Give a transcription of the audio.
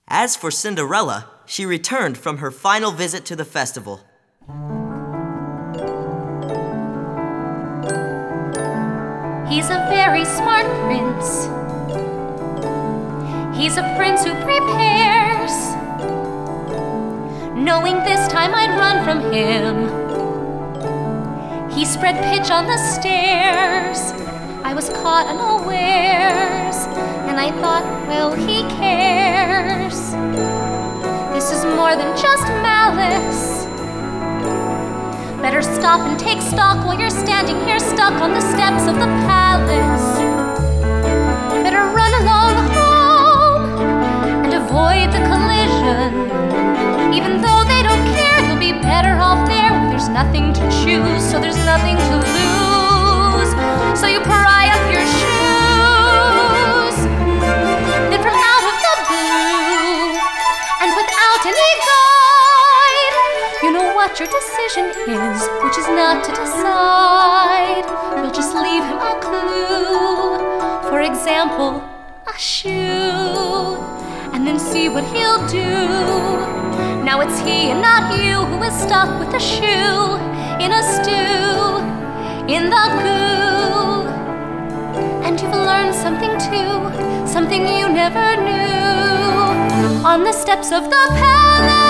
As for Cinderella, she returned from her final visit to the festival. He's a very smart prince. He's a prince who prepares, knowing this time I'd run from him. He spread pitch on the stairs. I was caught unawares, and I thought, well, he cares. This is more than just malice. Better stop and take stock while you're standing here stuck on the steps of the palace. Better run along home and avoid the collision. Even though they don't care, you'll be better off there. There's nothing to choose, so there's nothing to lose. So you pry up your shoes. Then from out of the blue, and without any guide, you know what your decision is, which is not to decide. You'll just leave him a clue. For example, a shoe, and then see what he'll do. Now it's he and not you who is stuck with a shoe in a stew, in the goo. And you've learned something too, something you never knew. On the steps of the palace,